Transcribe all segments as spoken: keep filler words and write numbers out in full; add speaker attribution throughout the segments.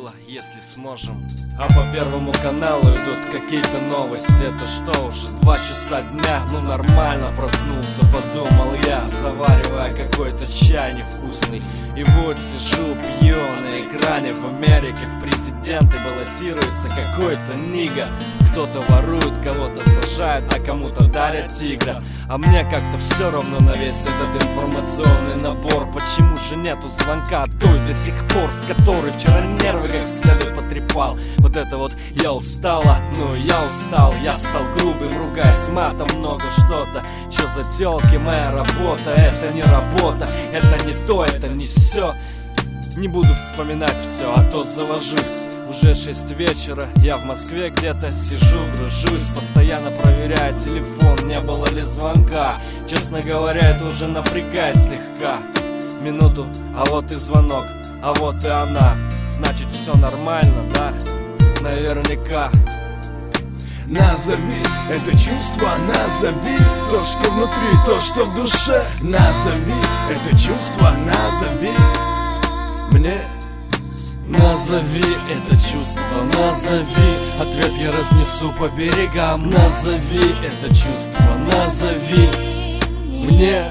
Speaker 1: было, если сможем. А по Первому каналу идут какие-то новости. Это что, уже два часа дня? Ну нормально, проснулся, подумал я, заваривая какой-то чай невкусный. И вот сижу, пью на экране. В Америке в президенты баллотируется какой-то нига. Кто-то ворует, кого-то сажают, а кому-то дарят тигра. А мне как-то все равно на весь этот информационный набор. Почему же нету звонка той до сих пор, с которой вчера нервы как следует потрепал? Вот это вот я устала, ну я устал. Я стал грубым, ругаясь матом много что-то. Чё за тёлки, моя работа? Это не работа, это не то, это не все. Не буду вспоминать все, а то завожусь. Уже шесть вечера, я в Москве где-то сижу, гружусь, постоянно проверяю телефон, не было ли звонка. Честно говоря, это уже напрягает слегка. Минуту, а вот и звонок, а вот и она. Значит, все нормально, да? Наверняка.
Speaker 2: Назови это чувство, назови то, что внутри, то, что в душе. Назови это чувство, назови мне.
Speaker 1: Назови это чувство, назови. Ответ я разнесу по берегам. Назови это чувство, назови мне.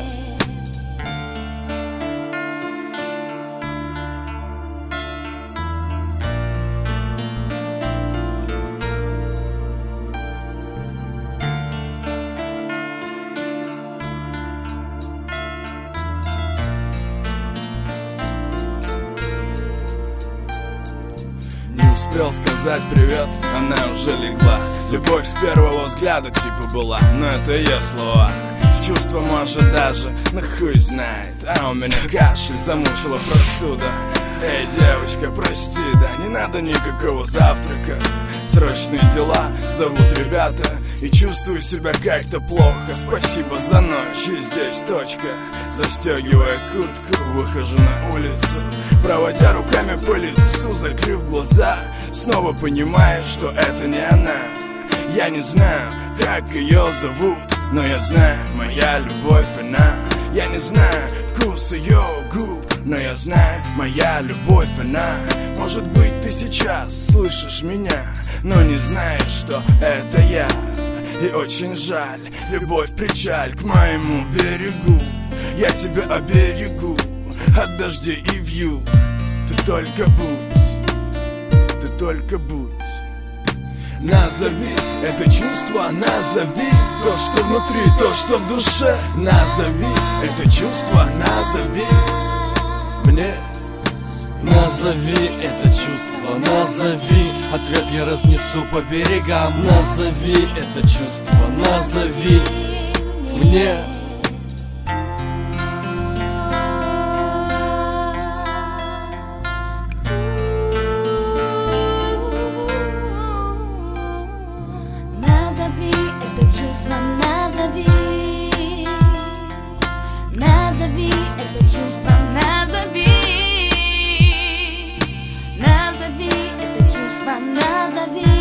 Speaker 2: Успел сказать привет, она уже легла. Любовь с первого взгляда типа была, но это ее слова. Чувство может даже, ну хуй знает. А у меня кашель, замучила простуда. Эй, девочка, прости, да не надо никакого завтрака. Срочные дела зовут ребята, и чувствую себя как-то плохо. Спасибо за ночь, и здесь точка. Застегивая куртку, выхожу на улицу, проводя руками по лицу, закрыв глаза. Снова понимаю, что это не она. Я не знаю, как ее зовут, но я знаю, моя любовь она. Я не знаю вкус ее губ, но я знаю, моя любовь она. Может быть, ты сейчас слышишь меня, но не знаешь, что это я. И очень жаль, любовь причаль к моему берегу. Я тебя оберегу от дождей и вьюг. Ты только будь, ты только будь. Назови это чувство, назови то, что внутри, то, что в душе. Назови это чувство, назови мне.
Speaker 1: Назови это чувство, назови. Ответ я разнесу по берегам. Назови это чувство, назови мне.
Speaker 3: Назови это чувство, назови. Назови это чувство, назови. Назови это чувство, назови.